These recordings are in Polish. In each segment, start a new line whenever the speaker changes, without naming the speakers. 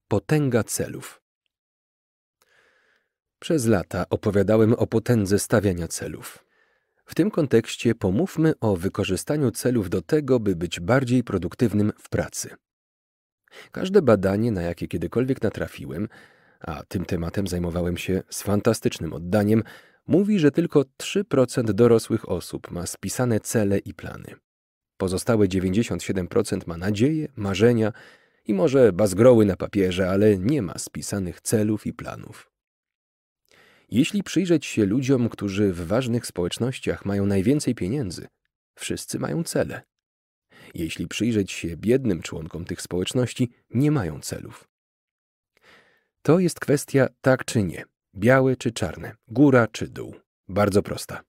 Potęga celów. Przez lata opowiadałem o potędze stawiania celów. W tym kontekście pomówmy o wykorzystaniu celów do tego, by być bardziej produktywnym w pracy. Każde badanie, na jakie kiedykolwiek natrafiłem, a tym tematem zajmowałem się z fantastycznym oddaniem, mówi, że tylko 3% dorosłych osób ma spisane cele i plany. Pozostałe 97% ma nadzieje, marzenia i może bazgroły na papierze, ale nie ma spisanych celów i planów. Jeśli przyjrzeć się ludziom, którzy w ważnych społecznościach mają najwięcej pieniędzy, wszyscy mają cele. Jeśli przyjrzeć się biednym członkom tych społeczności, nie mają celów. To jest kwestia tak czy nie, białe czy czarne, góra czy dół. Bardzo prosta.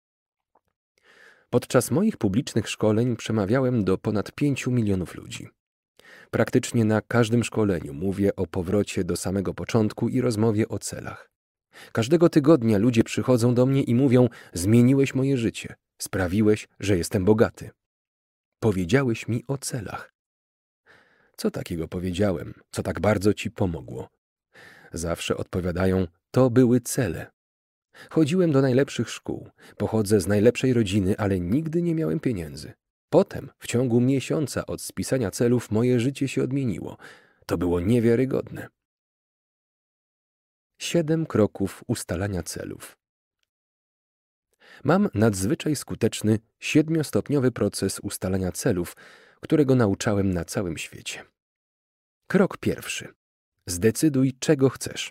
Podczas moich publicznych szkoleń przemawiałem do ponad 5 milionów ludzi. Praktycznie na każdym szkoleniu mówię o powrocie do samego początku i rozmowie o celach. Każdego tygodnia ludzie przychodzą do mnie i mówią: zmieniłeś moje życie, sprawiłeś, że jestem bogaty. Powiedziałeś mi o celach. Co takiego powiedziałem, co tak bardzo ci pomogło? Zawsze odpowiadają: to były cele. Chodziłem do najlepszych szkół, pochodzę z najlepszej rodziny, ale nigdy nie miałem pieniędzy. Potem, w ciągu miesiąca od spisania celów, moje życie się odmieniło. To było niewiarygodne. 7 kroków ustalania celów. Mam nadzwyczaj skuteczny 7-stopniowy proces ustalania celów, którego nauczałem na całym świecie. Krok pierwszy. Zdecyduj, czego chcesz.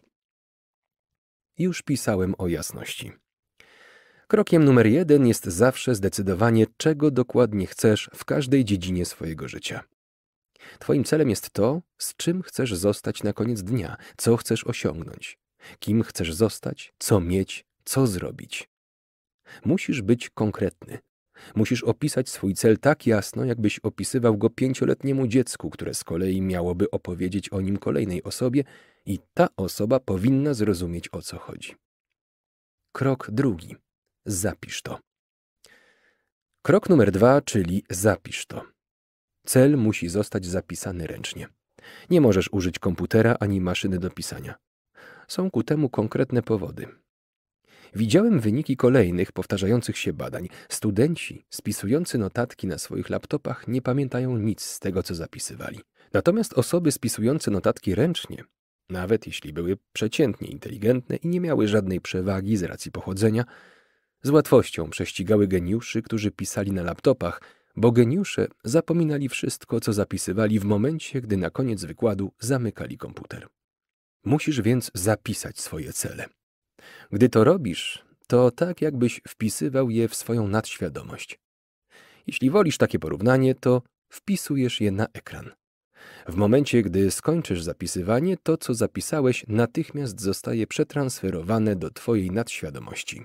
Już pisałem o jasności. Krokiem numer 1 jest zawsze zdecydowanie, czego dokładnie chcesz w każdej dziedzinie swojego życia. Twoim celem jest to, z czym chcesz zostać na koniec dnia, co chcesz osiągnąć, kim chcesz zostać, co mieć, co zrobić. Musisz być konkretny. Musisz opisać swój cel tak jasno, jakbyś opisywał go 5-letniemu dziecku, które z kolei miałoby opowiedzieć o nim kolejnej osobie i ta osoba powinna zrozumieć, o co chodzi. Krok drugi. Zapisz to. Krok numer 2, czyli zapisz to. Cel musi zostać zapisany ręcznie. Nie możesz użyć komputera ani maszyny do pisania. Są ku temu konkretne powody. Widziałem wyniki kolejnych powtarzających się badań. Studenci spisujący notatki na swoich laptopach nie pamiętają nic z tego, co zapisywali. Natomiast osoby spisujące notatki ręcznie, nawet jeśli były przeciętnie inteligentne i nie miały żadnej przewagi z racji pochodzenia, z łatwością prześcigały geniuszy, którzy pisali na laptopach, bo geniusze zapominali wszystko, co zapisywali w momencie, gdy na koniec wykładu zamykali komputer. Musisz więc zapisać swoje cele. Gdy to robisz, to tak jakbyś wpisywał je w swoją nadświadomość. Jeśli wolisz takie porównanie, to wpisujesz je na ekran. W momencie, gdy skończysz zapisywanie, to, co zapisałeś, natychmiast zostaje przetransferowane do twojej nadświadomości.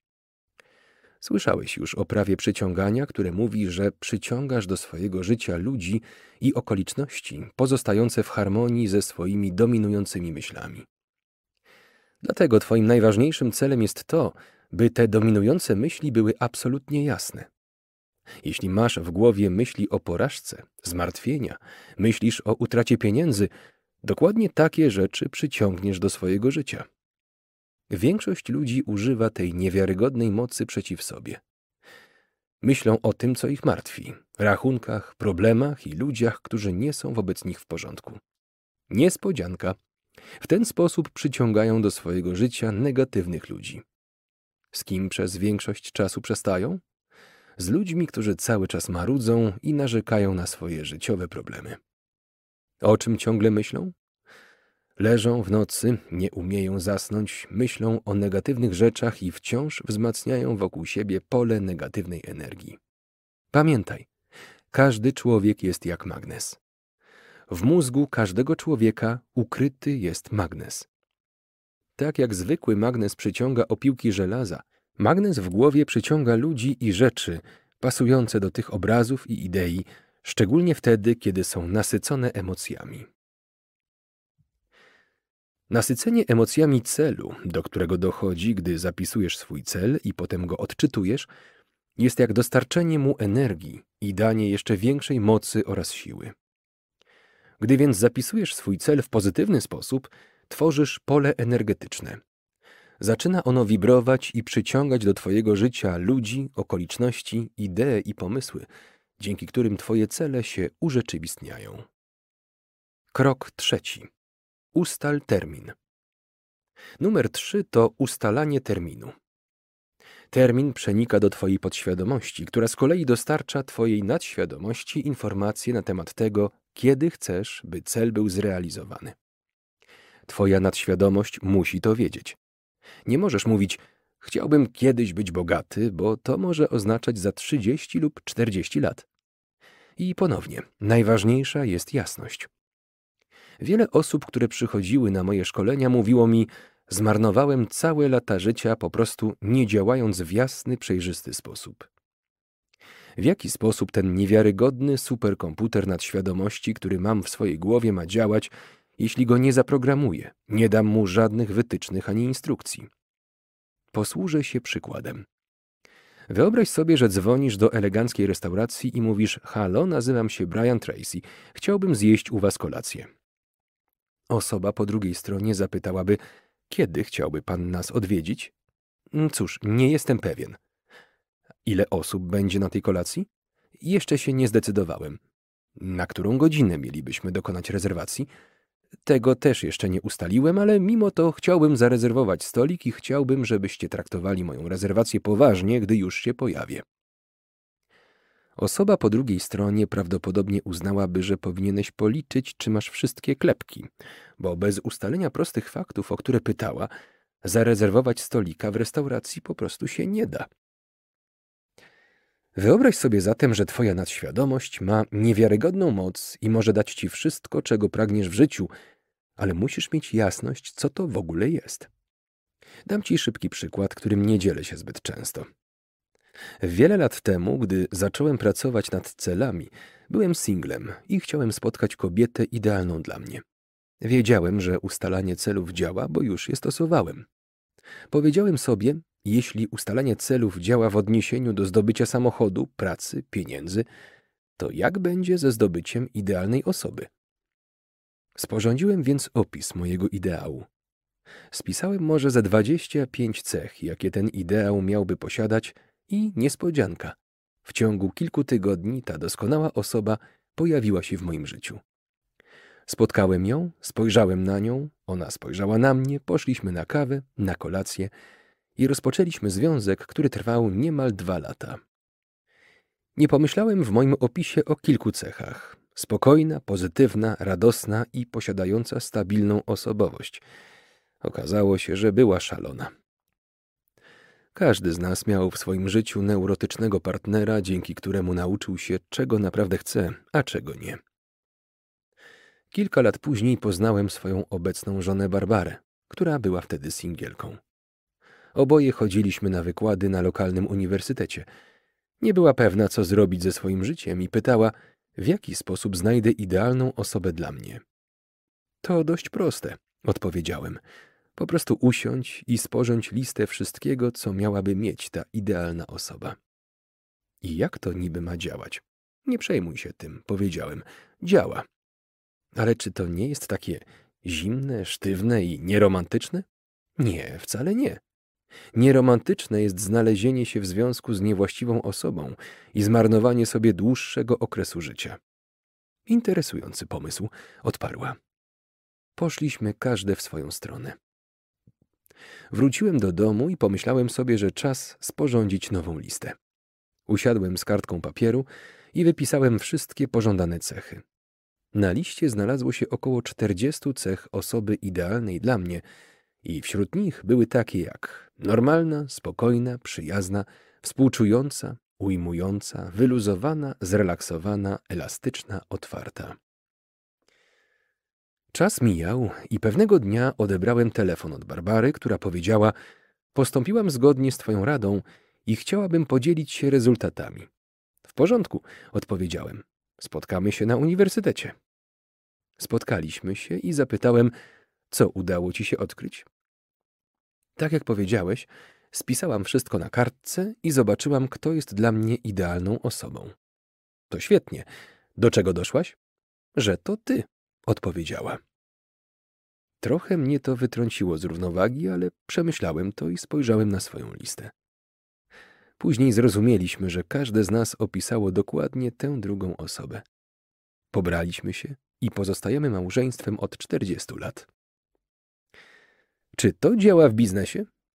Słyszałeś już o prawie przyciągania, które mówi, że przyciągasz do swojego życia ludzi i okoliczności pozostające w harmonii ze swoimi dominującymi myślami. Dlatego twoim najważniejszym celem jest to, by te dominujące myśli były absolutnie jasne. Jeśli masz w głowie myśli o porażce, zmartwienia, myślisz o utracie pieniędzy, dokładnie takie rzeczy przyciągniesz do swojego życia. Większość ludzi używa tej niewiarygodnej mocy przeciw sobie. Myślą o tym, co ich martwi, rachunkach, problemach i ludziach, którzy nie są wobec nich w porządku. Niespodzianka. W ten sposób przyciągają do swojego życia negatywnych ludzi. Z kim przez większość czasu przestają? Z ludźmi, którzy cały czas marudzą i narzekają na swoje życiowe problemy. O czym ciągle myślą? Leżą w nocy, nie umieją zasnąć, myślą o negatywnych rzeczach i wciąż wzmacniają wokół siebie pole negatywnej energii. Pamiętaj, każdy człowiek jest jak magnes. W mózgu każdego człowieka ukryty jest magnes. Tak jak zwykły magnes przyciąga opiłki żelaza, magnes w głowie przyciąga ludzi i rzeczy pasujące do tych obrazów i idei, szczególnie wtedy, kiedy są nasycone emocjami. Nasycenie emocjami celu, do którego dochodzi, gdy zapisujesz swój cel i potem go odczytujesz, jest jak dostarczenie mu energii i danie jeszcze większej mocy oraz siły. Gdy więc zapisujesz swój cel w pozytywny sposób, tworzysz pole energetyczne. Zaczyna ono wibrować i przyciągać do twojego życia ludzi, okoliczności, idee i pomysły, dzięki którym twoje cele się urzeczywistniają. Krok 3. Ustal termin. Numer 3 to ustalanie terminu. Termin przenika do twojej podświadomości, która z kolei dostarcza twojej nadświadomości informacje na temat tego, kiedy chcesz, by cel był zrealizowany. Twoja nadświadomość musi to wiedzieć. Nie możesz mówić: chciałbym kiedyś być bogaty, bo to może oznaczać za 30 lub 40 lat. I ponownie, najważniejsza jest jasność. Wiele osób, które przychodziły na moje szkolenia, mówiło mi: zmarnowałem całe lata życia po prostu nie działając w jasny, przejrzysty sposób. W jaki sposób ten niewiarygodny superkomputer nadświadomości, który mam w swojej głowie, ma działać, jeśli go nie zaprogramuję, nie dam mu żadnych wytycznych ani instrukcji? Posłużę się przykładem. Wyobraź sobie, że dzwonisz do eleganckiej restauracji i mówisz: halo, nazywam się Brian Tracy, chciałbym zjeść u was kolację. Osoba po drugiej stronie zapytałaby: kiedy chciałby pan nas odwiedzić? Cóż, nie jestem pewien. Ile osób będzie na tej kolacji? Jeszcze się nie zdecydowałem. Na którą godzinę mielibyśmy dokonać rezerwacji? Tego też jeszcze nie ustaliłem, ale mimo to chciałbym zarezerwować stolik i chciałbym, żebyście traktowali moją rezerwację poważnie, gdy już się pojawię. Osoba po drugiej stronie prawdopodobnie uznałaby, że powinieneś policzyć, czy masz wszystkie klepki, bo bez ustalenia prostych faktów, o które pytała, zarezerwować stolika w restauracji po prostu się nie da. Wyobraź sobie zatem, że twoja nadświadomość ma niewiarygodną moc i może dać ci wszystko, czego pragniesz w życiu, ale musisz mieć jasność, co to w ogóle jest. Dam ci szybki przykład, którym nie dzielę się zbyt często. Wiele lat temu, gdy zacząłem pracować nad celami, byłem singlem i chciałem spotkać kobietę idealną dla mnie. Wiedziałem, że ustalanie celów działa, bo już je stosowałem. Powiedziałem sobie: jeśli ustalanie celów działa w odniesieniu do zdobycia samochodu, pracy, pieniędzy, to jak będzie ze zdobyciem idealnej osoby? Sporządziłem więc opis mojego ideału. Spisałem może ze 25 cech, jakie ten ideał miałby posiadać, i niespodzianka. W ciągu kilku tygodni ta doskonała osoba pojawiła się w moim życiu. Spotkałem ją, spojrzałem na nią, ona spojrzała na mnie, poszliśmy na kawę, na kolację i rozpoczęliśmy związek, który trwał niemal 2 lata. Nie pomyślałem w moim opisie o kilku cechach. Spokojna, pozytywna, radosna i posiadająca stabilną osobowość. Okazało się, że była szalona. Każdy z nas miał w swoim życiu neurotycznego partnera, dzięki któremu nauczył się, czego naprawdę chce, a czego nie. Kilka lat później poznałem swoją obecną żonę Barbarę, która była wtedy singielką. Oboje chodziliśmy na wykłady na lokalnym uniwersytecie. Nie była pewna, co zrobić ze swoim życiem i pytała, w jaki sposób znajdę idealną osobę dla mnie. To dość proste, odpowiedziałem. Po prostu usiądź i sporządź listę wszystkiego, co miałaby mieć ta idealna osoba. I jak to niby ma działać? Nie przejmuj się tym, powiedziałem. Działa. Ale czy to nie jest takie zimne, sztywne i nieromantyczne? Nie, wcale nie. Nieromantyczne jest znalezienie się w związku z niewłaściwą osobą i zmarnowanie sobie dłuższego okresu życia. Interesujący pomysł, odparła. Poszliśmy każde w swoją stronę. Wróciłem do domu i pomyślałem sobie, że czas sporządzić nową listę. Usiadłem z kartką papieru i wypisałem wszystkie pożądane cechy. Na liście znalazło się około 40 cech osoby idealnej dla mnie i wśród nich były takie jak normalna, spokojna, przyjazna, współczująca, ujmująca, wyluzowana, zrelaksowana, elastyczna, otwarta. Czas mijał i pewnego dnia odebrałem telefon od Barbary, która powiedziała: postąpiłam zgodnie z twoją radą i chciałabym podzielić się rezultatami. W porządku, odpowiedziałem. Spotkamy się na uniwersytecie. Spotkaliśmy się i zapytałem, co udało ci się odkryć? Tak jak powiedziałeś, spisałam wszystko na kartce i zobaczyłam, kto jest dla mnie idealną osobą. To świetnie. Do czego doszłaś? Że to ty. odpowiedziała. Trochę mnie to wytrąciło z równowagi, ale przemyślałem to i spojrzałem na swoją listę. Później zrozumieliśmy, że każde z nas opisało dokładnie tę drugą osobę. Pobraliśmy się i pozostajemy małżeństwem od 40 lat. Czy to działa w biznesie?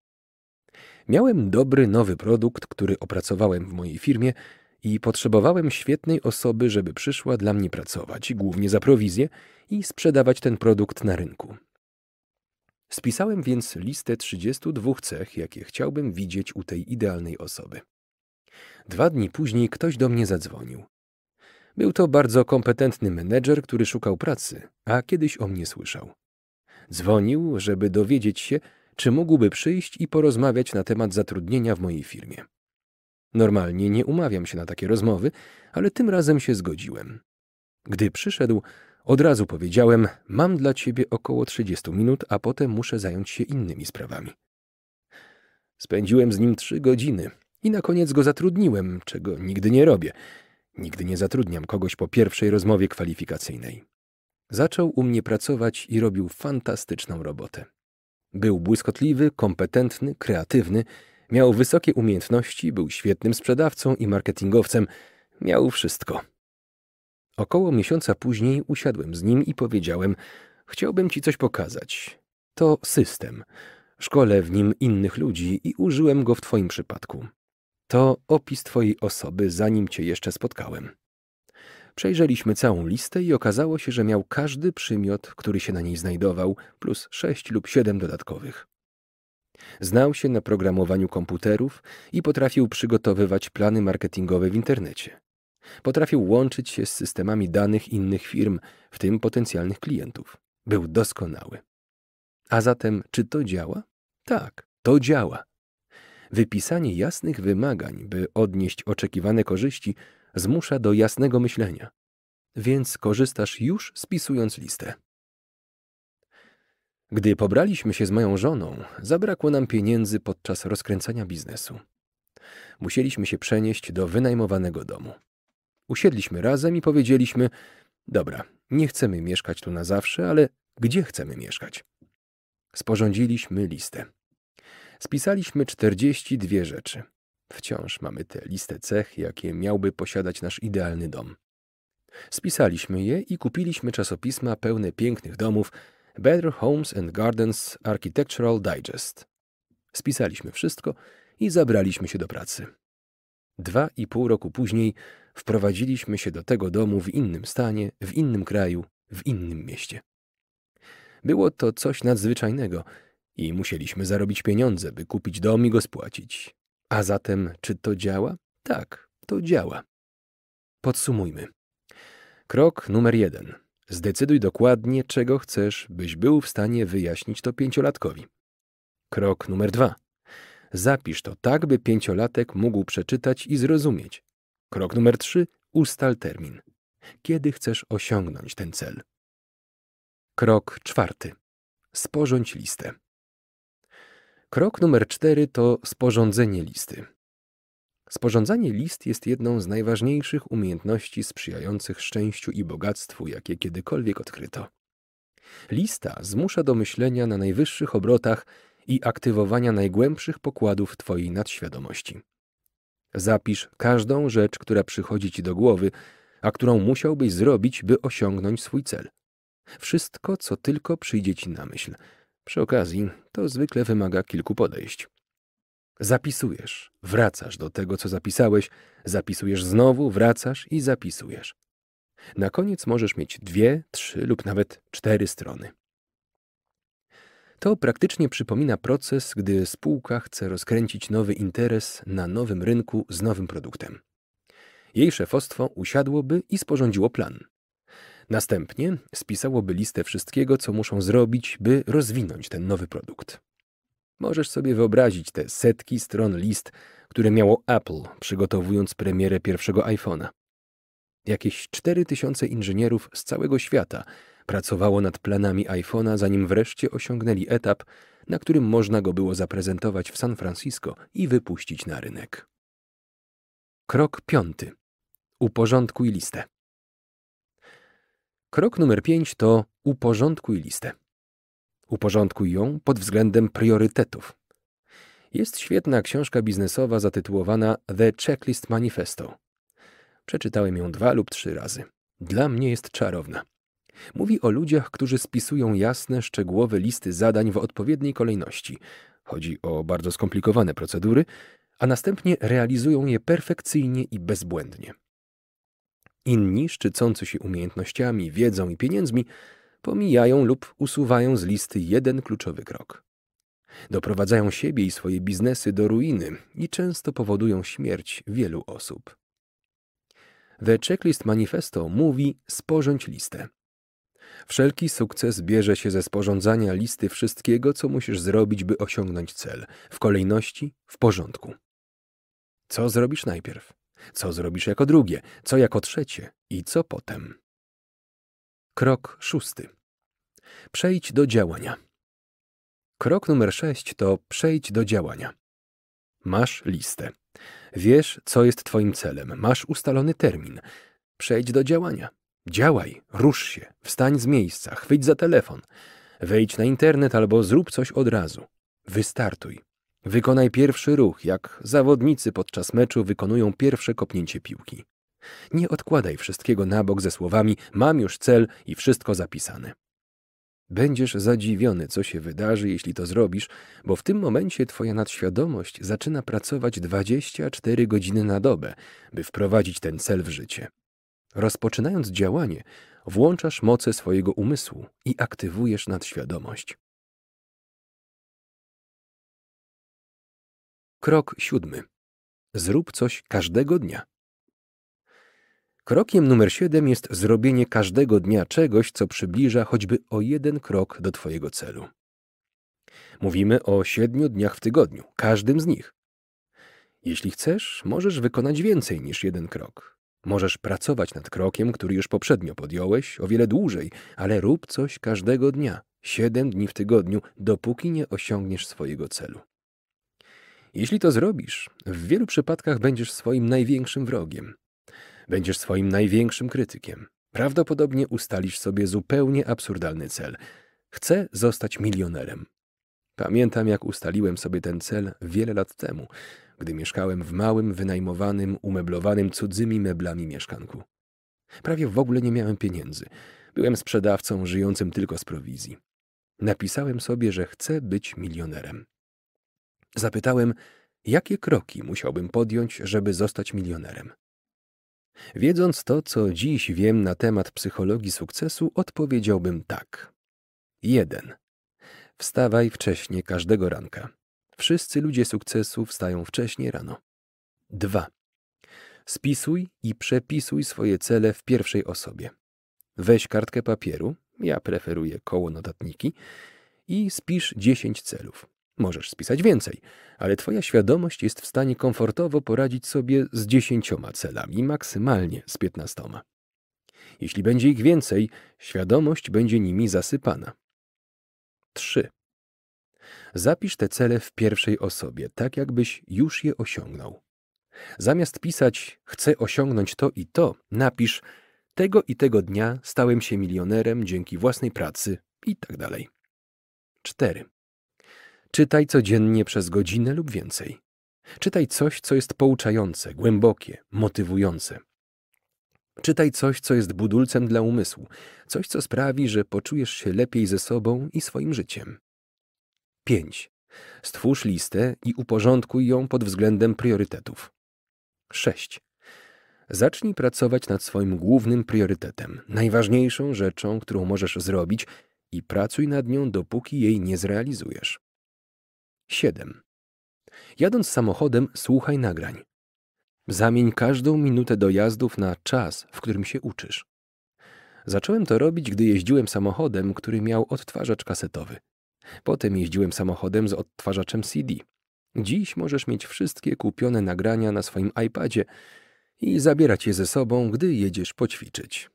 Miałem dobry, nowy produkt, który opracowałem w mojej firmie i potrzebowałem świetnej osoby, żeby przyszła dla mnie pracować, głównie za prowizję i sprzedawać ten produkt na rynku. Spisałem więc listę 32 cech, jakie chciałbym widzieć u tej idealnej osoby. 2 dni później ktoś do mnie zadzwonił. Był to bardzo kompetentny menedżer, który szukał pracy, a kiedyś o mnie słyszał. Dzwonił, żeby dowiedzieć się, czy mógłby przyjść i porozmawiać na temat zatrudnienia w mojej firmie. Normalnie nie umawiam się na takie rozmowy, ale tym razem się zgodziłem. Gdy przyszedł, od razu powiedziałem, mam dla ciebie około 30 minut, a potem muszę zająć się innymi sprawami. Spędziłem z nim 3 godziny i na koniec go zatrudniłem, czego nigdy nie robię. Nigdy nie zatrudniam kogoś po pierwszej rozmowie kwalifikacyjnej. Zaczął u mnie pracować i robił fantastyczną robotę. Był błyskotliwy, kompetentny, kreatywny, miał wysokie umiejętności, był świetnym sprzedawcą i marketingowcem, miał wszystko. Około miesiąca później usiadłem z nim i powiedziałem, chciałbym ci coś pokazać. To system. Szkolę w nim innych ludzi i użyłem go w twoim przypadku. To opis twojej osoby, zanim cię jeszcze spotkałem. Przejrzeliśmy całą listę i okazało się, że miał każdy przymiot, który się na niej znajdował, plus 6 lub 7 dodatkowych. Znał się na programowaniu komputerów i potrafił przygotowywać plany marketingowe w internecie. Potrafił łączyć się z systemami danych innych firm, w tym potencjalnych klientów. Był doskonały. A zatem, czy to działa? Tak, to działa. Wypisanie jasnych wymagań, by odnieść oczekiwane korzyści, zmusza do jasnego myślenia. Więc korzystasz już spisując listę. Gdy pobraliśmy się z moją żoną, zabrakło nam pieniędzy podczas rozkręcania biznesu. Musieliśmy się przenieść do wynajmowanego domu. Usiedliśmy razem i powiedzieliśmy, dobra, nie chcemy mieszkać tu na zawsze, ale gdzie chcemy mieszkać? Sporządziliśmy listę. Spisaliśmy 42 rzeczy. Wciąż mamy tę listę cech, jakie miałby posiadać nasz idealny dom. Spisaliśmy je i kupiliśmy czasopisma pełne pięknych domów Better Homes and Gardens Architectural Digest. Spisaliśmy wszystko i zabraliśmy się do pracy. 2,5 roku później wprowadziliśmy się do tego domu w innym stanie, w innym kraju, w innym mieście. Było to coś nadzwyczajnego i musieliśmy zarobić pieniądze, by kupić dom i go spłacić. A zatem, czy to działa? Tak, to działa. Podsumujmy. Krok numer 1. Zdecyduj dokładnie, czego chcesz, byś był w stanie wyjaśnić to 5-latkowi. Krok numer 2. Zapisz to tak, by 5-latek mógł przeczytać i zrozumieć. Krok numer 3. Ustal termin. Kiedy chcesz osiągnąć ten cel? Krok 4. Sporządź listę. Krok numer 4 to sporządzenie listy. Sporządzanie list jest jedną z najważniejszych umiejętności sprzyjających szczęściu i bogactwu, jakie kiedykolwiek odkryto. Lista zmusza do myślenia na najwyższych obrotach i aktywowania najgłębszych pokładów twojej nadświadomości. Zapisz każdą rzecz, która przychodzi ci do głowy, a którą musiałbyś zrobić, by osiągnąć swój cel. Wszystko, co tylko przyjdzie ci na myśl. Przy okazji, to zwykle wymaga kilku podejść. Zapisujesz, wracasz do tego, co zapisałeś, zapisujesz znowu, wracasz i zapisujesz. Na koniec możesz mieć 2, 3 lub nawet 4 strony. To praktycznie przypomina proces, gdy spółka chce rozkręcić nowy interes na nowym rynku z nowym produktem. Jej szefostwo usiadłoby i sporządziło plan. Następnie spisałoby listę wszystkiego, co muszą zrobić, by rozwinąć ten nowy produkt. Możesz sobie wyobrazić te setki stron list, które miało Apple, przygotowując premierę pierwszego iPhone'a. Jakieś 4000 inżynierów z całego świata pracowało nad planami iPhone'a, zanim wreszcie osiągnęli etap, na którym można go było zaprezentować w San Francisco i wypuścić na rynek. Krok 5. Uporządkuj listę. Krok numer 5 to uporządkuj listę. Uporządkuj ją pod względem priorytetów. Jest świetna książka biznesowa zatytułowana The Checklist Manifesto. Przeczytałem ją 2 lub 3 razy. Dla mnie jest czarowna. Mówi o ludziach, którzy spisują jasne, szczegółowe listy zadań w odpowiedniej kolejności. Chodzi o bardzo skomplikowane procedury, a następnie realizują je perfekcyjnie i bezbłędnie. Inni, szczycący się umiejętnościami, wiedzą i pieniędzmi, pomijają lub usuwają z listy jeden kluczowy krok. Doprowadzają siebie i swoje biznesy do ruiny i często powodują śmierć wielu osób. The Checklist Manifesto mówi: sporządź listę. Wszelki sukces bierze się ze sporządzania listy wszystkiego, co musisz zrobić, by osiągnąć cel, w kolejności, w porządku. Co zrobisz najpierw? Co zrobisz jako drugie? Co jako trzecie? I co potem? Krok 6. Przejdź do działania. Krok numer 6 to przejdź do działania. Masz listę. Wiesz, co jest twoim celem. Masz ustalony termin. Przejdź do działania. Działaj, rusz się, wstań z miejsca, chwyć za telefon. Wejdź na internet albo zrób coś od razu. Wystartuj. Wykonaj pierwszy ruch, jak zawodnicy podczas meczu wykonują pierwsze kopnięcie piłki. Nie odkładaj wszystkiego na bok ze słowami: mam już cel i wszystko zapisane. Będziesz zadziwiony, co się wydarzy, jeśli to zrobisz, bo w tym momencie twoja nadświadomość zaczyna pracować 24 godziny na dobę, by wprowadzić ten cel w życie. Rozpoczynając działanie, włączasz moce swojego umysłu i aktywujesz nadświadomość. Krok 7. Zrób coś każdego dnia. Krokiem numer 7 jest zrobienie każdego dnia czegoś, co przybliża choćby o 1 krok do twojego celu. Mówimy o 7 dniach w tygodniu, każdym z nich. Jeśli chcesz, możesz wykonać więcej niż 1 krok. Możesz pracować nad krokiem, który już poprzednio podjąłeś, o wiele dłużej, ale rób coś każdego dnia, 7 dni w tygodniu, dopóki nie osiągniesz swojego celu. Jeśli to zrobisz, w wielu przypadkach będziesz swoim największym wrogiem. Będziesz swoim największym krytykiem. Prawdopodobnie ustalisz sobie zupełnie absurdalny cel. Chcę zostać milionerem. Pamiętam, jak ustaliłem sobie ten cel wiele lat temu, gdy mieszkałem w małym, wynajmowanym, umeblowanym cudzymi meblami mieszkanku. Prawie w ogóle nie miałem pieniędzy. Byłem sprzedawcą żyjącym tylko z prowizji. Napisałem sobie, że chcę być milionerem. Zapytałem, jakie kroki musiałbym podjąć, żeby zostać milionerem. Wiedząc to, co dziś wiem na temat psychologii sukcesu, odpowiedziałbym tak. 1. Wstawaj wcześnie każdego ranka. Wszyscy ludzie sukcesu wstają wcześnie rano. 2. Spisuj i przepisuj swoje cele w pierwszej osobie. Weź kartkę papieru, ja preferuję koło notatniki, i spisz 10 celów. Możesz spisać więcej, ale twoja świadomość jest w stanie komfortowo poradzić sobie z 10 celami, maksymalnie z 15. Jeśli będzie ich więcej, świadomość będzie nimi zasypana. 3. Zapisz te cele w pierwszej osobie, tak jakbyś już je osiągnął. Zamiast pisać chcę osiągnąć to i to, napisz tego i tego dnia stałem się milionerem dzięki własnej pracy i tak dalej. 4. Czytaj codziennie przez godzinę lub więcej. Czytaj coś, co jest pouczające, głębokie, motywujące. Czytaj coś, co jest budulcem dla umysłu, coś, co sprawi, że poczujesz się lepiej ze sobą i swoim życiem. 5. Stwórz listę i uporządkuj ją pod względem priorytetów. 6. Zacznij pracować nad swoim głównym priorytetem, najważniejszą rzeczą, którą możesz zrobić, i pracuj nad nią, dopóki jej nie zrealizujesz. 7. Jadąc samochodem, słuchaj nagrań. Zamień każdą minutę dojazdów na czas, w którym się uczysz. Zacząłem to robić, gdy jeździłem samochodem, który miał odtwarzacz kasetowy. Potem jeździłem samochodem z odtwarzaczem CD. Dziś możesz mieć wszystkie kupione nagrania na swoim iPadzie i zabierać je ze sobą, gdy jedziesz poćwiczyć.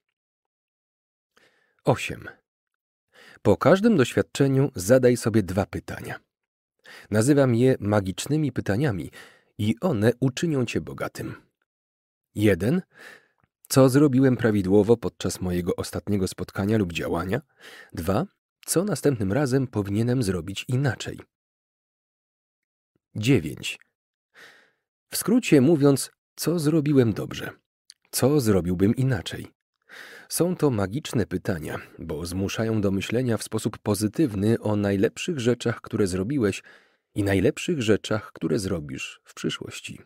8. Po każdym doświadczeniu zadaj sobie 2 pytania. Nazywam je magicznymi pytaniami i one uczynią cię bogatym. 1. Co zrobiłem prawidłowo podczas mojego ostatniego spotkania lub działania? 2. Co następnym razem powinienem zrobić inaczej? 9. W skrócie mówiąc, co zrobiłem dobrze? Co zrobiłbym inaczej? Są to magiczne pytania, bo zmuszają do myślenia w sposób pozytywny o najlepszych rzeczach, które zrobiłeś i najlepszych rzeczach, które zrobisz w przyszłości.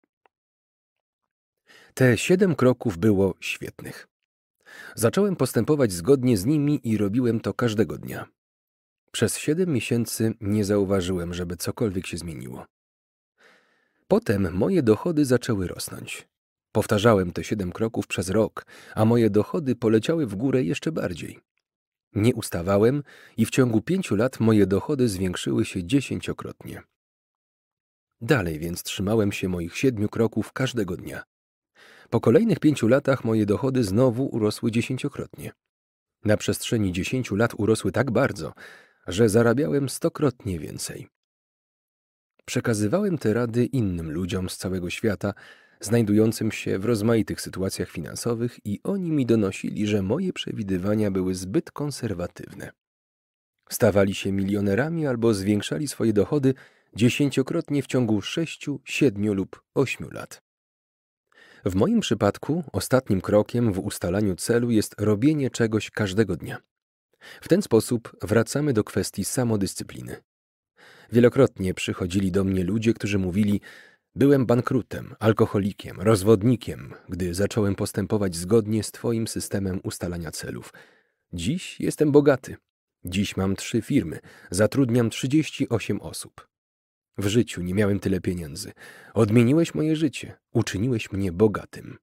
Te 7 kroków było świetnych. Zacząłem postępować zgodnie z nimi i robiłem to każdego dnia. Przez 7 miesięcy nie zauważyłem, żeby cokolwiek się zmieniło. Potem moje dochody zaczęły rosnąć. Powtarzałem te 7 kroków przez rok, a moje dochody poleciały w górę jeszcze bardziej. Nie ustawałem i w ciągu 5 lat moje dochody zwiększyły się 10-krotnie. Dalej więc trzymałem się moich 7 kroków każdego dnia. Po kolejnych 5 latach moje dochody znowu urosły 10-krotnie. Na przestrzeni 10 lat urosły tak bardzo, że zarabiałem 100-krotnie więcej. Przekazywałem te rady innym ludziom z całego świata, znajdującym się w rozmaitych sytuacjach finansowych i oni mi donosili, że moje przewidywania były zbyt konserwatywne. Stawali się milionerami albo zwiększali swoje dochody 10-krotnie w ciągu 6, 7 lub 8 lat. W moim przypadku ostatnim krokiem w ustalaniu celu jest robienie czegoś każdego dnia. W ten sposób wracamy do kwestii samodyscypliny. Wielokrotnie przychodzili do mnie ludzie, którzy mówili: byłem bankrutem, alkoholikiem, rozwodnikiem, gdy zacząłem postępować zgodnie z Twoim systemem ustalania celów. Dziś jestem bogaty. Dziś mam 3 firmy, zatrudniam 38 osób. W życiu nie miałem tyle pieniędzy. Odmieniłeś moje życie, uczyniłeś mnie bogatym.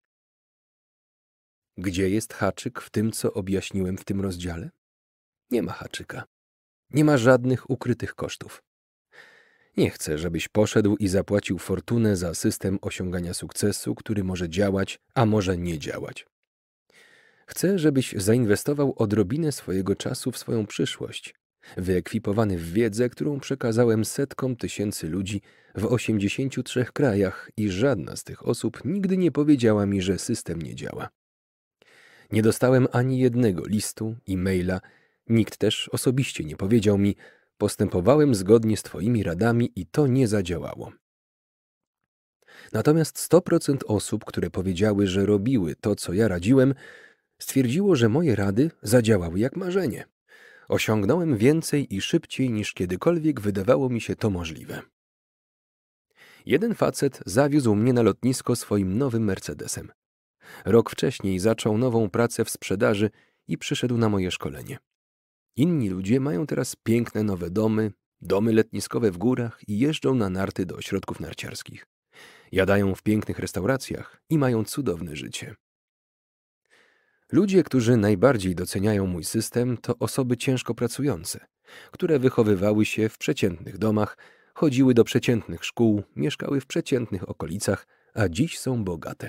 Gdzie jest haczyk w tym, co objaśniłem w tym rozdziale? Nie ma haczyka. Nie ma żadnych ukrytych kosztów. Nie chcę, żebyś poszedł i zapłacił fortunę za system osiągania sukcesu, który może działać, a może nie działać. Chcę, żebyś zainwestował odrobinę swojego czasu w swoją przyszłość, wyekwipowany w wiedzę, którą przekazałem setkom tysięcy ludzi w 83 krajach i żadna z tych osób nigdy nie powiedziała mi, że system nie działa. Nie dostałem ani jednego listu, e-maila, nikt też osobiście nie powiedział mi: postępowałem zgodnie z Twoimi radami i to nie zadziałało. Natomiast 100% osób, które powiedziały, że robiły to, co ja radziłem, stwierdziło, że moje rady zadziałały jak marzenie. Osiągnąłem więcej i szybciej niż kiedykolwiek wydawało mi się to możliwe. Jeden facet zawiózł mnie na lotnisko swoim nowym Mercedesem. Rok wcześniej zaczął nową pracę w sprzedaży i przyszedł na moje szkolenie. Inni ludzie mają teraz piękne nowe domy letniskowe w górach i jeżdżą na narty do ośrodków narciarskich. Jadają w pięknych restauracjach i mają cudowne życie. Ludzie, którzy najbardziej doceniają mój system, to osoby ciężko pracujące, które wychowywały się w przeciętnych domach, chodziły do przeciętnych szkół, mieszkały w przeciętnych okolicach, a dziś są bogate.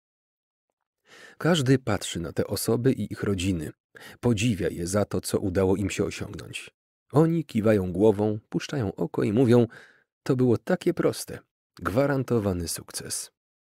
Każdy patrzy na te osoby i ich rodziny, podziwia je za to, co udało im się osiągnąć. Oni kiwają głową, puszczają oko i mówią: to było takie proste, gwarantowany sukces.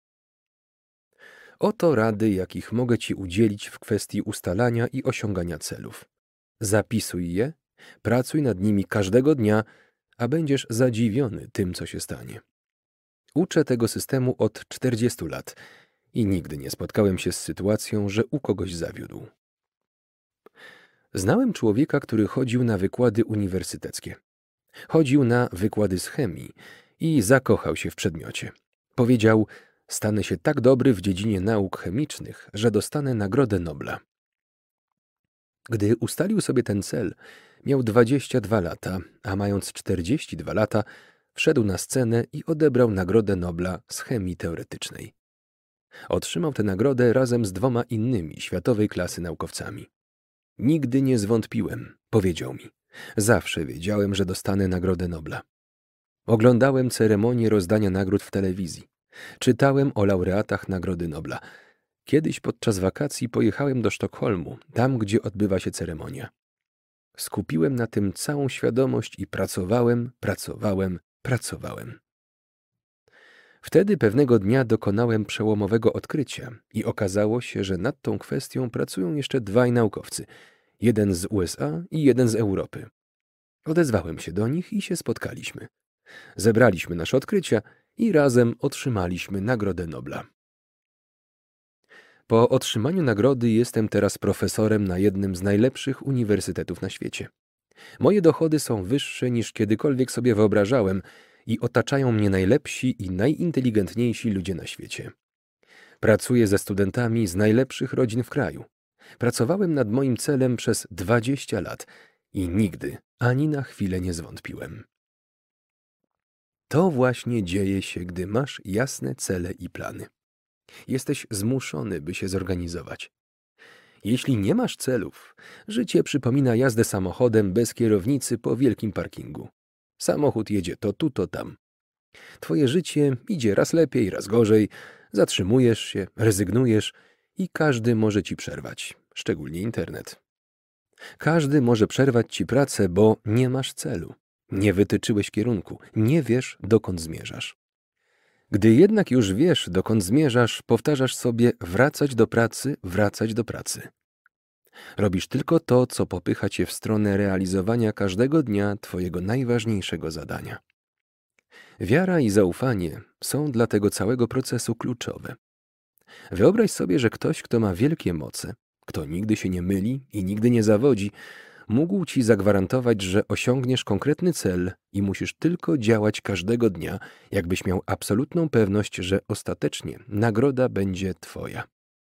Oto rady, jakich mogę Ci udzielić w kwestii ustalania i osiągania celów. Zapisuj je, pracuj nad nimi każdego dnia, a będziesz zadziwiony tym, co się stanie. Uczę tego systemu od 40 lat i nigdy nie spotkałem się z sytuacją, że u kogoś zawiódł. Znałem człowieka, który chodził na wykłady uniwersyteckie. Chodził na wykłady z chemii i zakochał się w przedmiocie. Powiedział: stanę się tak dobry w dziedzinie nauk chemicznych, że dostanę Nagrodę Nobla. Gdy ustalił sobie ten cel, miał 22 lata, a mając 42 lata, wszedł na scenę i odebrał Nagrodę Nobla z chemii teoretycznej. Otrzymał tę nagrodę razem z 2 innymi światowej klasy naukowcami. Nigdy nie zwątpiłem, powiedział mi. Zawsze wiedziałem, że dostanę Nagrodę Nobla. Oglądałem ceremonię rozdania nagród w telewizji. Czytałem o laureatach Nagrody Nobla. Kiedyś podczas wakacji pojechałem do Sztokholmu, tam gdzie odbywa się ceremonia. Skupiłem na tym całą świadomość i pracowałem. Wtedy pewnego dnia dokonałem przełomowego odkrycia i okazało się, że nad tą kwestią pracują jeszcze dwaj naukowcy, jeden z USA i jeden z Europy. Odezwałem się do nich i się spotkaliśmy. Zebraliśmy nasze odkrycia i razem otrzymaliśmy Nagrodę Nobla. Po otrzymaniu nagrody jestem teraz profesorem na jednym z najlepszych uniwersytetów na świecie. Moje dochody są wyższe niż kiedykolwiek sobie wyobrażałem i otaczają mnie najlepsi i najinteligentniejsi ludzie na świecie. Pracuję ze studentami z najlepszych rodzin w kraju. Pracowałem nad moim celem przez 20 lat i nigdy, ani na chwilę nie zwątpiłem. To właśnie dzieje się, gdy masz jasne cele i plany. Jesteś zmuszony, by się zorganizować. Jeśli nie masz celów, życie przypomina jazdę samochodem bez kierownicy po wielkim parkingu. Samochód jedzie to tu, to tam. Twoje życie idzie raz lepiej, raz gorzej, zatrzymujesz się, rezygnujesz i każdy może ci przerwać, szczególnie internet. Każdy może przerwać ci pracę, bo nie masz celu, nie wytyczyłeś kierunku, nie wiesz, dokąd zmierzasz. Gdy jednak już wiesz, dokąd zmierzasz, powtarzasz sobie wracać do pracy, wracać do pracy. Robisz tylko to, co popycha cię w stronę realizowania każdego dnia twojego najważniejszego zadania. Wiara i zaufanie są dla tego całego procesu kluczowe. Wyobraź sobie, że ktoś, kto ma wielkie moce, kto nigdy się nie myli i nigdy nie zawodzi, mógł ci zagwarantować, że osiągniesz konkretny cel i musisz tylko działać każdego dnia, jakbyś miał absolutną pewność, że ostatecznie nagroda będzie twoja.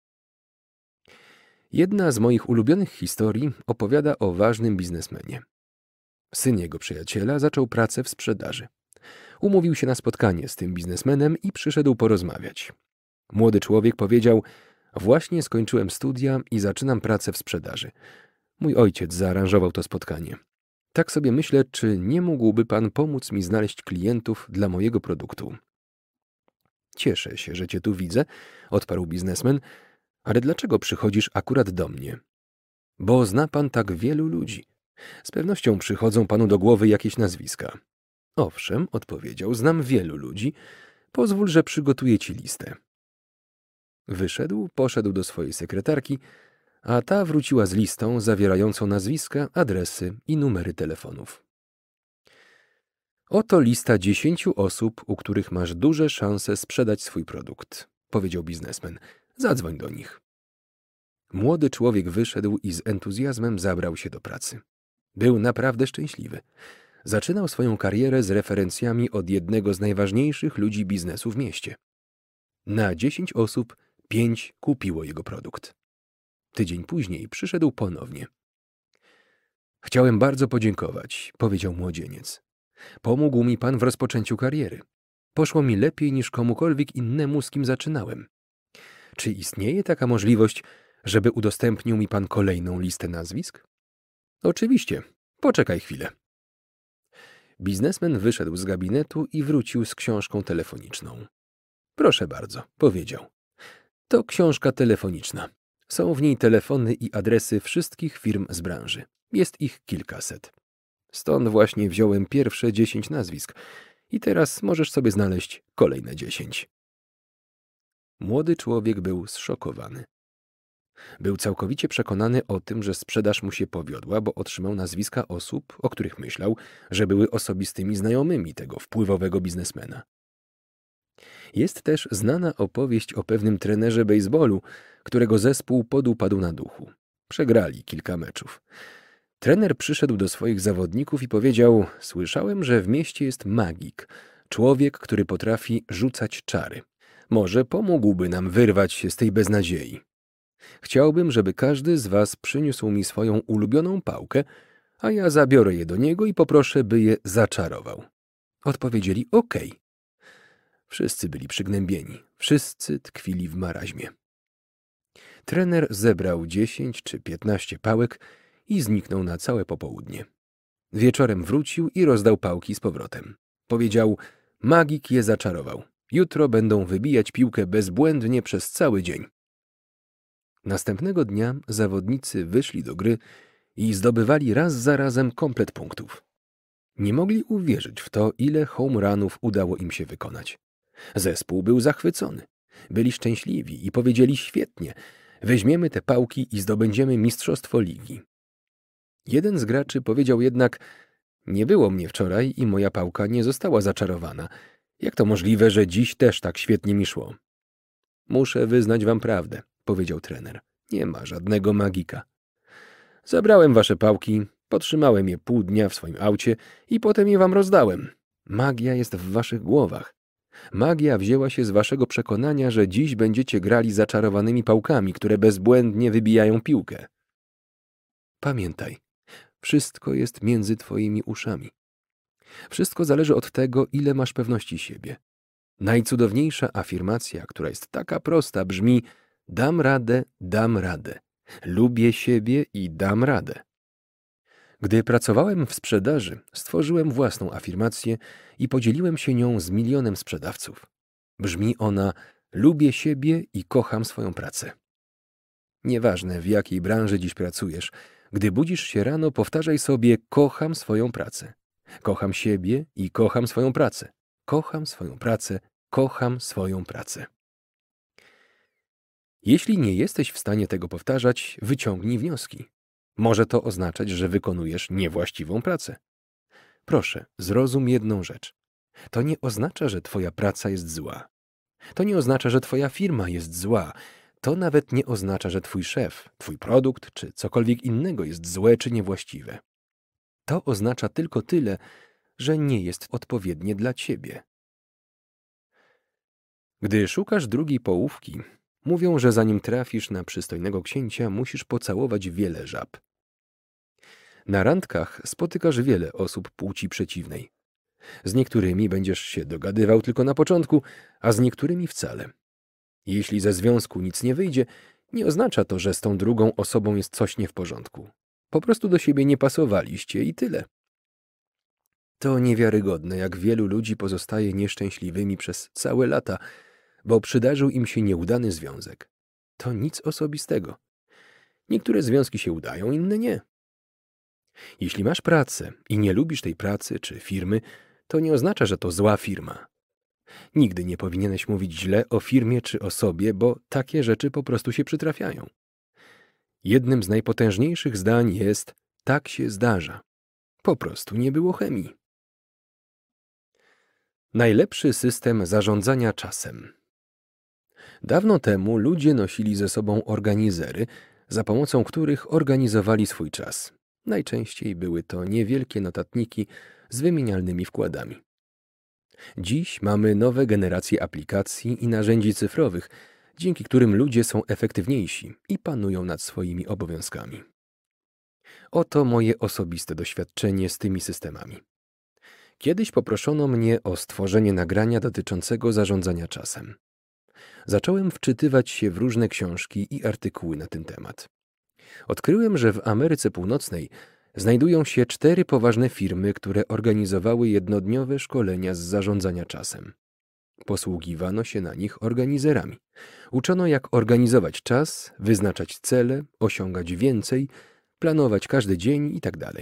Jedna z moich ulubionych historii opowiada o ważnym biznesmenie. Syn jego przyjaciela zaczął pracę w sprzedaży. Umówił się na spotkanie z tym biznesmenem i przyszedł porozmawiać. Młody człowiek powiedział: właśnie skończyłem studia i zaczynam pracę w sprzedaży. Mój ojciec zaaranżował to spotkanie. Tak sobie myślę, czy nie mógłby pan pomóc mi znaleźć klientów dla mojego produktu. Cieszę się, że cię tu widzę, odparł biznesmen, ale dlaczego przychodzisz akurat do mnie? Bo zna pan tak wielu ludzi. Z pewnością przychodzą panu do głowy jakieś nazwiska. Owszem, odpowiedział, znam wielu ludzi. Pozwól, że przygotuję ci listę. Wyszedł, poszedł do swojej sekretarki, a ta wróciła z listą zawierającą nazwiska, adresy i numery telefonów. Oto lista 10 osób, u których masz duże szanse sprzedać swój produkt, powiedział biznesmen. Zadzwoń do nich. Młody człowiek wyszedł i z entuzjazmem zabrał się do pracy. Był naprawdę szczęśliwy. Zaczynał swoją karierę z referencjami od jednego z najważniejszych ludzi biznesu w mieście. Na 10 osób 5 kupiło jego produkt. Tydzień później przyszedł ponownie. Chciałem bardzo podziękować, powiedział młodzieniec. Pomógł mi pan w rozpoczęciu kariery. Poszło mi lepiej niż komukolwiek innemu, z kim zaczynałem. Czy istnieje taka możliwość, żeby udostępnił mi pan kolejną listę nazwisk? Oczywiście. Poczekaj chwilę. Biznesmen wyszedł z gabinetu i wrócił z książką telefoniczną. Proszę bardzo, powiedział. To książka telefoniczna. Są w niej telefony i adresy wszystkich firm z branży. Jest ich kilkaset. Stąd właśnie wziąłem pierwsze 10 nazwisk i teraz możesz sobie znaleźć kolejne 10. Młody człowiek był zszokowany. Był całkowicie przekonany o tym, że sprzedaż mu się powiodła, bo otrzymał nazwiska osób, o których myślał, że były osobistymi znajomymi tego wpływowego biznesmena. Jest też znana opowieść o pewnym trenerze bejsbolu, którego zespół podupadł na duchu. Przegrali kilka meczów. Trener przyszedł do swoich zawodników i powiedział: słyszałem, że w mieście jest magik, człowiek, który potrafi rzucać czary. Może pomógłby nam wyrwać się z tej beznadziei. Chciałbym, żeby każdy z was przyniósł mi swoją ulubioną pałkę, a ja zabiorę je do niego i poproszę, by je zaczarował. Odpowiedzieli: okej. Wszyscy byli przygnębieni, wszyscy tkwili w maraźmie. Trener zebrał 10 czy 15 pałek i zniknął na całe popołudnie. Wieczorem wrócił i rozdał pałki z powrotem. Powiedział: magik je zaczarował. Jutro będą wybijać piłkę bezbłędnie przez cały dzień. Następnego dnia zawodnicy wyszli do gry i zdobywali raz za razem komplet punktów. Nie mogli uwierzyć w to, ile home runów udało im się wykonać. Zespół był zachwycony. Byli szczęśliwi i powiedzieli: świetnie, weźmiemy te pałki i zdobędziemy mistrzostwo ligi. Jeden z graczy powiedział jednak: nie było mnie wczoraj i moja pałka nie została zaczarowana. Jak to możliwe, że dziś też tak świetnie mi szło? Muszę wyznać wam prawdę, powiedział trener. Nie ma żadnego magika. Zabrałem wasze pałki, potrzymałem je pół dnia w swoim aucie i potem je wam rozdałem. Magia jest w waszych głowach. Magia wzięła się z waszego przekonania, że dziś będziecie grali zaczarowanymi pałkami, które bezbłędnie wybijają piłkę. Pamiętaj, wszystko jest między twoimi uszami. Wszystko zależy od tego, ile masz pewności siebie. Najcudowniejsza afirmacja, która jest taka prosta, brzmi: dam radę, dam radę. Lubię siebie i dam radę. Gdy pracowałem w sprzedaży, stworzyłem własną afirmację i podzieliłem się nią z milionem sprzedawców. Brzmi ona: lubię siebie i kocham swoją pracę. Nieważne, w jakiej branży dziś pracujesz, gdy budzisz się rano, powtarzaj sobie: kocham swoją pracę. Kocham siebie i kocham swoją pracę. Kocham swoją pracę, kocham swoją pracę. Jeśli nie jesteś w stanie tego powtarzać, wyciągnij wnioski. Może to oznaczać, że wykonujesz niewłaściwą pracę. Proszę, zrozum jedną rzecz. To nie oznacza, że twoja praca jest zła. To nie oznacza, że twoja firma jest zła. To nawet nie oznacza, że twój szef, twój produkt czy cokolwiek innego jest złe czy niewłaściwe. To oznacza tylko tyle, że nie jest odpowiednie dla ciebie. Gdy szukasz drugiej połówki, mówią, że zanim trafisz na przystojnego księcia, musisz pocałować wiele żab. Na randkach spotykasz wiele osób płci przeciwnej. Z niektórymi będziesz się dogadywał tylko na początku, a z niektórymi wcale. Jeśli ze związku nic nie wyjdzie, nie oznacza to, że z tą drugą osobą jest coś nie w porządku. Po prostu do siebie nie pasowaliście i tyle. To niewiarygodne, jak wielu ludzi pozostaje nieszczęśliwymi przez całe lata, bo przydarzył im się nieudany związek. To nic osobistego. Niektóre związki się udają, inne nie. Jeśli masz pracę i nie lubisz tej pracy czy firmy, to nie oznacza, że to zła firma. Nigdy nie powinieneś mówić źle o firmie czy osobie, bo takie rzeczy po prostu się przytrafiają. Jednym z najpotężniejszych zdań jest: tak się zdarza. Po prostu nie było chemii. Najlepszy system zarządzania czasem. Dawno temu ludzie nosili ze sobą organizery, za pomocą których organizowali swój czas. Najczęściej były to niewielkie notatniki z wymienialnymi wkładami. Dziś mamy nowe generacje aplikacji i narzędzi cyfrowych, dzięki którym ludzie są efektywniejsi i panują nad swoimi obowiązkami. Oto moje osobiste doświadczenie z tymi systemami. Kiedyś poproszono mnie o stworzenie nagrania dotyczącego zarządzania czasem. Zacząłem wczytywać się w różne książki i artykuły na ten temat. Odkryłem, że w Ameryce Północnej znajdują się 4 poważne firmy, które organizowały jednodniowe szkolenia z zarządzania czasem. Posługiwano się na nich organizerami. Uczono, jak organizować czas, wyznaczać cele, osiągać więcej, planować każdy dzień itd.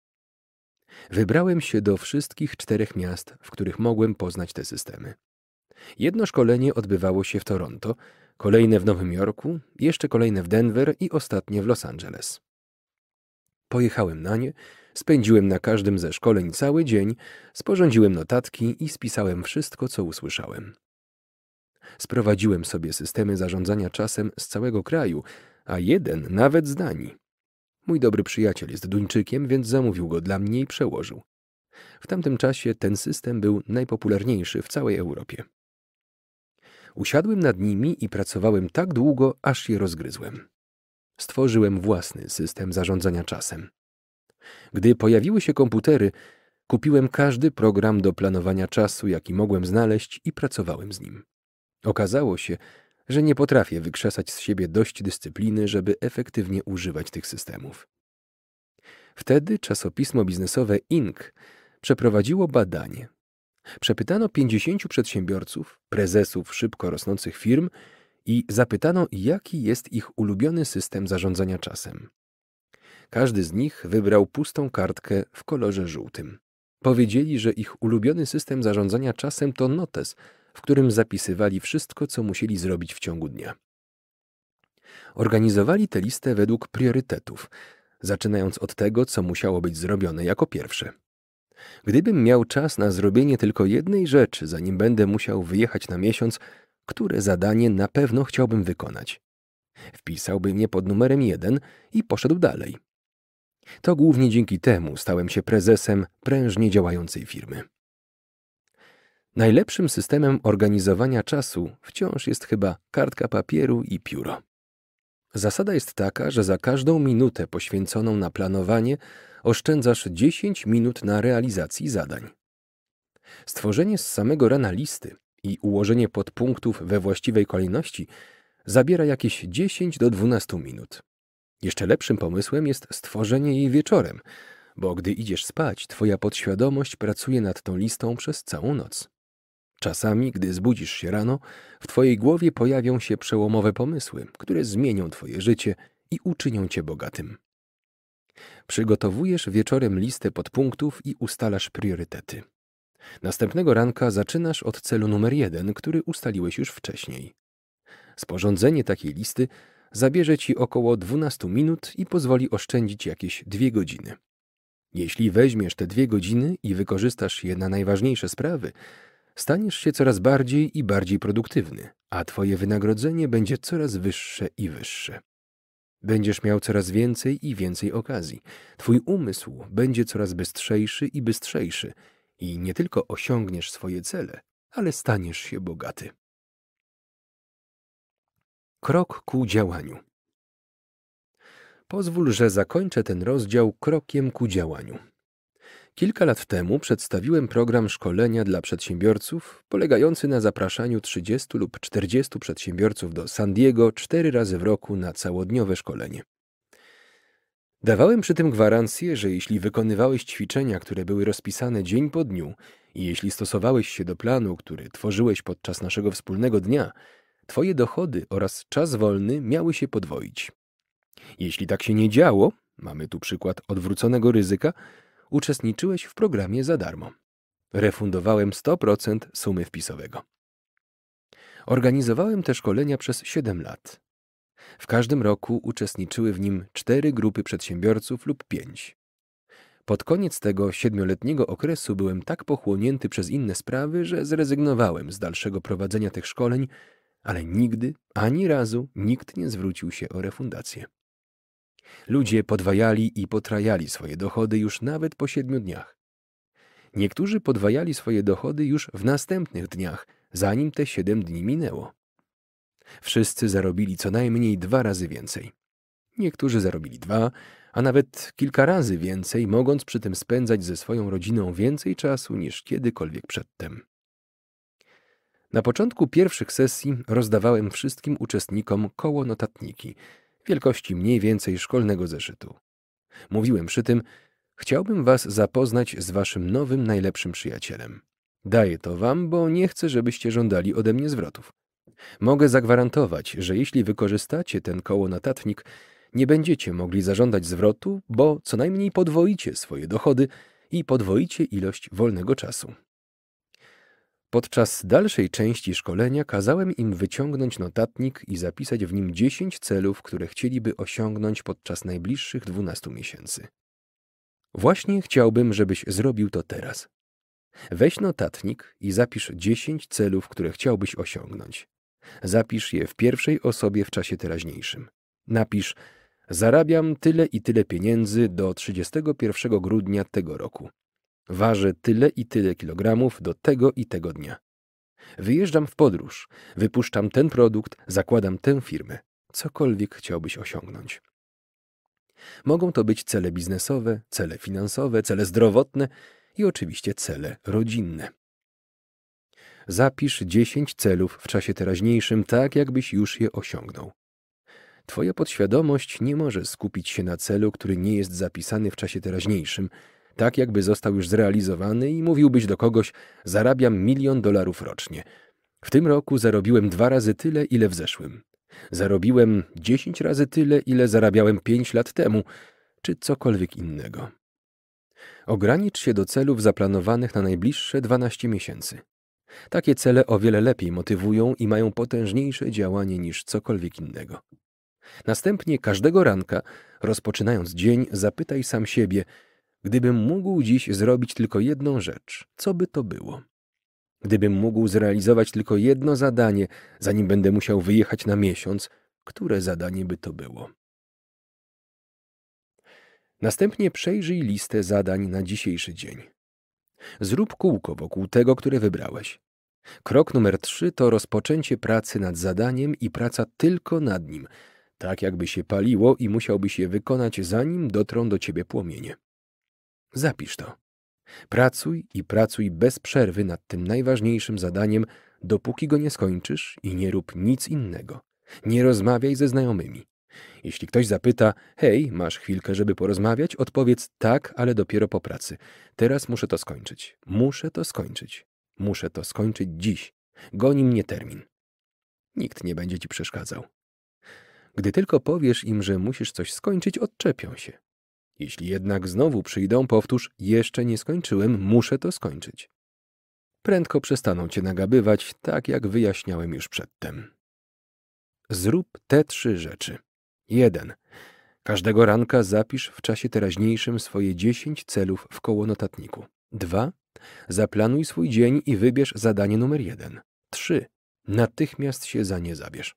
Wybrałem się do wszystkich 4 miast, w których mogłem poznać te systemy. Jedno szkolenie odbywało się w Toronto, kolejne w Nowym Jorku, jeszcze kolejne w Denver i ostatnie w Los Angeles. Pojechałem na nie, spędziłem na każdym ze szkoleń cały dzień, sporządziłem notatki i spisałem wszystko, co usłyszałem. Sprowadziłem sobie systemy zarządzania czasem z całego kraju, a jeden nawet z Danii. Mój dobry przyjaciel jest Duńczykiem, więc zamówił go dla mnie i przełożył. W tamtym czasie ten system był najpopularniejszy w całej Europie. Usiadłem nad nimi i pracowałem tak długo, aż je rozgryzłem. Stworzyłem własny system zarządzania czasem. Gdy pojawiły się komputery, kupiłem każdy program do planowania czasu, jaki mogłem znaleźć i pracowałem z nim. Okazało się, że nie potrafię wykrzesać z siebie dość dyscypliny, żeby efektywnie używać tych systemów. Wtedy czasopismo biznesowe Inc. przeprowadziło badanie. Przepytano 50 przedsiębiorców, prezesów szybko rosnących firm i zapytano, jaki jest ich ulubiony system zarządzania czasem. Każdy z nich wybrał pustą kartkę w kolorze żółtym. Powiedzieli, że ich ulubiony system zarządzania czasem to notes, w którym zapisywali wszystko, co musieli zrobić w ciągu dnia. Organizowali tę listę według priorytetów, zaczynając od tego, co musiało być zrobione jako pierwsze. Gdybym miał czas na zrobienie tylko jednej rzeczy, zanim będę musiał wyjechać na miesiąc, które zadanie na pewno chciałbym wykonać? Wpisałbym je pod numerem 1 i poszedł dalej. To głównie dzięki temu stałem się prezesem prężnie działającej firmy. Najlepszym systemem organizowania czasu wciąż jest chyba kartka papieru i pióro. Zasada jest taka, że za każdą minutę poświęconą na planowanie oszczędzasz 10 minut na realizacji zadań. Stworzenie z samego rana listy i ułożenie podpunktów we właściwej kolejności zabiera jakieś 10 do 12 minut. Jeszcze lepszym pomysłem jest stworzenie jej wieczorem, bo gdy idziesz spać, twoja podświadomość pracuje nad tą listą przez całą noc. Czasami, gdy zbudzisz się rano, w twojej głowie pojawią się przełomowe pomysły, które zmienią twoje życie i uczynią cię bogatym. Przygotowujesz wieczorem listę podpunktów i ustalasz priorytety. Następnego ranka zaczynasz od celu numer 1, który ustaliłeś już wcześniej. Sporządzenie takiej listy zabierze ci około 12 minut i pozwoli oszczędzić jakieś 2 godziny. Jeśli weźmiesz te 2 godziny i wykorzystasz je na najważniejsze sprawy, staniesz się coraz bardziej i bardziej produktywny, a twoje wynagrodzenie będzie coraz wyższe i wyższe. Będziesz miał coraz więcej i więcej okazji. Twój umysł będzie coraz bystrzejszy i bystrzejszy i nie tylko osiągniesz swoje cele, ale staniesz się bogaty. Krok ku działaniu. Pozwól, że zakończę ten rozdział krokiem ku działaniu. Kilka lat temu przedstawiłem program szkolenia dla przedsiębiorców polegający na zapraszaniu 30 lub 40 przedsiębiorców do San Diego 4 razy w roku na całodniowe szkolenie. Dawałem przy tym gwarancję, że jeśli wykonywałeś ćwiczenia, które były rozpisane dzień po dniu i jeśli stosowałeś się do planu, który tworzyłeś podczas naszego wspólnego dnia, twoje dochody oraz czas wolny miały się podwoić. Jeśli tak się nie działo, mamy tu przykład odwróconego ryzyka, uczestniczyłeś w programie za darmo. Refundowałem 100% sumy wpisowego. Organizowałem te szkolenia przez 7 lat. W każdym roku uczestniczyły w nim 4 grupy przedsiębiorców lub 5. Pod koniec tego 7-letniego okresu byłem tak pochłonięty przez inne sprawy, że zrezygnowałem z dalszego prowadzenia tych szkoleń, ale nigdy, ani razu nikt nie zwrócił się o refundację. Ludzie podwajali i potrajali swoje dochody już nawet po 7 dniach. Niektórzy podwajali swoje dochody już w następnych dniach, zanim te 7 dni minęło. Wszyscy zarobili co najmniej 2 razy więcej. Niektórzy zarobili 2, a nawet kilka razy więcej, mogąc przy tym spędzać ze swoją rodziną więcej czasu niż kiedykolwiek przedtem. Na początku pierwszych sesji rozdawałem wszystkim uczestnikom koło notatniki, wielkości mniej więcej szkolnego zeszytu. Mówiłem przy tym: chciałbym was zapoznać z waszym nowym, najlepszym przyjacielem. Daję to wam, bo nie chcę, żebyście żądali ode mnie zwrotów. Mogę zagwarantować, że jeśli wykorzystacie ten koło notatnik, nie będziecie mogli zażądać zwrotu, bo co najmniej podwoicie swoje dochody i podwoicie ilość wolnego czasu. Podczas dalszej części szkolenia kazałem im wyciągnąć notatnik i zapisać w nim 10 celów, które chcieliby osiągnąć podczas najbliższych 12 miesięcy. Właśnie chciałbym, żebyś zrobił to teraz. Weź notatnik i zapisz 10 celów, które chciałbyś osiągnąć. Zapisz je w pierwszej osobie w czasie teraźniejszym. Napisz: zarabiam tyle i tyle pieniędzy do 31 grudnia tego roku. Ważę tyle i tyle kilogramów do tego i tego dnia. Wyjeżdżam w podróż, wypuszczam ten produkt, zakładam tę firmę. Cokolwiek chciałbyś osiągnąć. Mogą to być cele biznesowe, cele finansowe, cele zdrowotne i oczywiście cele rodzinne. Zapisz 10 celów w czasie teraźniejszym tak, jakbyś już je osiągnął. Twoja podświadomość nie może skupić się na celu, który nie jest zapisany w czasie teraźniejszym, tak jakby został już zrealizowany i mówiłbyś do kogoś: zarabiam $1 000 000 rocznie. W tym roku zarobiłem 2 razy tyle, ile w zeszłym. Zarobiłem 10 razy tyle, ile zarabiałem 5 lat temu, czy cokolwiek innego. Ogranicz się do celów zaplanowanych na najbliższe 12 miesięcy. Takie cele o wiele lepiej motywują i mają potężniejsze działanie niż cokolwiek innego. Następnie każdego ranka, rozpoczynając dzień, zapytaj sam siebie, gdybym mógł dziś zrobić tylko jedną rzecz, co by to było? Gdybym mógł zrealizować tylko jedno zadanie, zanim będę musiał wyjechać na miesiąc, które zadanie by to było? Następnie przejrzyj listę zadań na dzisiejszy dzień. Zrób kółko wokół tego, które wybrałeś. Krok numer 3 to rozpoczęcie pracy nad zadaniem i praca tylko nad nim, tak jakby się paliło i musiałbyś je wykonać, zanim dotrą do ciebie płomienie. Zapisz to. Pracuj i pracuj bez przerwy nad tym najważniejszym zadaniem, dopóki go nie skończysz i nie rób nic innego. Nie rozmawiaj ze znajomymi. Jeśli ktoś zapyta, hej, masz chwilkę, żeby porozmawiać? Odpowiedz tak, ale dopiero po pracy. Teraz muszę to skończyć. Muszę to skończyć. Muszę to skończyć dziś. Goni mnie termin. Nikt nie będzie ci przeszkadzał. Gdy tylko powiesz im, że musisz coś skończyć, odczepią się. Jeśli jednak znowu przyjdą, powtórz, jeszcze nie skończyłem, muszę to skończyć. Prędko przestaną cię nagabywać, tak jak wyjaśniałem już przedtem. Zrób te 3 rzeczy. 1. Każdego ranka zapisz w czasie teraźniejszym swoje 10 celów w koło notatniku. 2. Zaplanuj swój dzień i wybierz zadanie numer 1. 3. Natychmiast się za nie zabierz.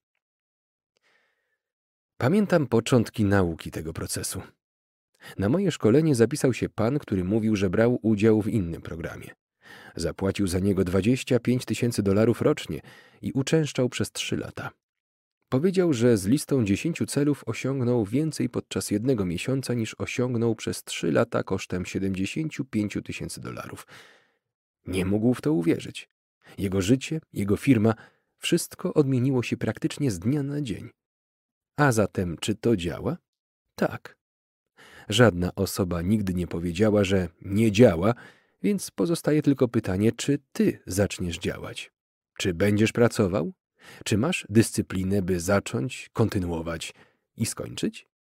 Pamiętam początki nauki tego procesu. Na moje szkolenie zapisał się pan, który mówił, że brał udział w innym programie. Zapłacił za niego $25,000 rocznie i uczęszczał przez 3 lata. Powiedział, że z listą 10 celów osiągnął więcej podczas 1 miesiąca niż osiągnął przez 3 lata kosztem $75,000. Nie mógł w to uwierzyć. Jego życie, jego firma, wszystko odmieniło się praktycznie z dnia na dzień. A zatem, czy to działa? Tak. Żadna osoba nigdy nie powiedziała, że nie działa, więc pozostaje tylko pytanie, czy ty zaczniesz działać. Czy będziesz pracował? Czy masz dyscyplinę, by zacząć, kontynuować i skończyć?